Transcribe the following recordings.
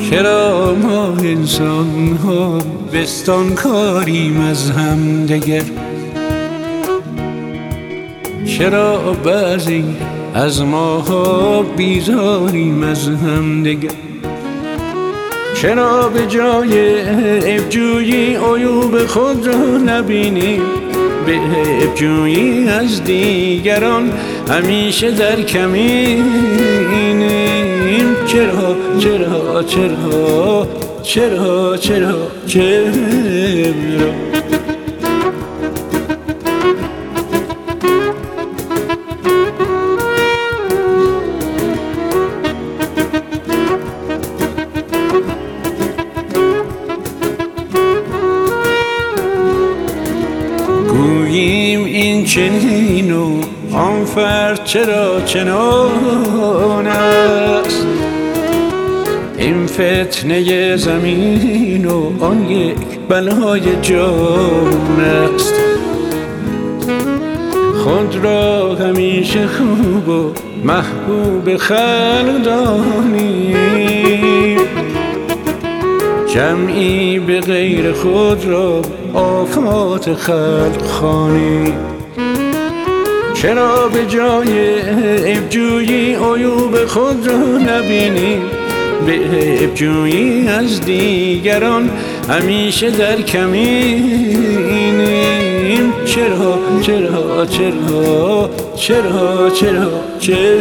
چرا ما انسان ها بستان کاریم از هم دگر؟ چرا بعضی از ماها بیزاریم از هم دگر؟ چرا به جای عیب‌جویی عیوب خود را نبینیم، به عیب‌جویی از دیگران همیشه در کمینیم؟ چرا چرا چرا چرا چرا چرا گوییم این چنین و آن فرد چرا چنان است، این فتنه زمین و آن یک بلای جان است. خود را همیشه خوب و محبوب خلق دانیم، جمعی به غیر خود را آفات خلق خوانیم. چرا به جای عیب‌جویی عیوب خود را نبینیم، به عیب‌جویی از دیگران همیشه در کمینیم؟ چرا چرا چرا چرا چرا چرا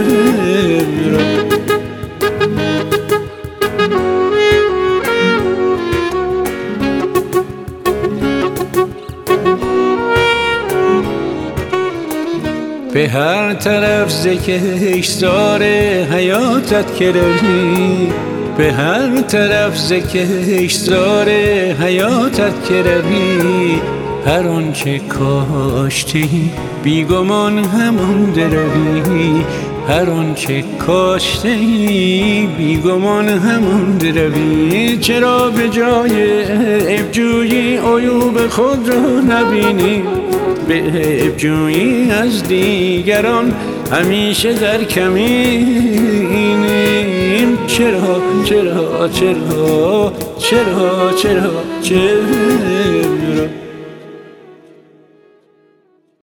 به هر طرف ز کشتزار حیاتت که روی، به هر طرف ز کشتزار حیاتت که روی، هر آنچه کاشتی بیگمان همان دروی، هر آنچه کاشتی بیگمان همان دروی. چرا به جای عیب‌جویی عیوب خود را نبینی، به عیب‌جویی از دیگران همیشه در کمینیم؟ چرا چرا چرا چرا چرا چرا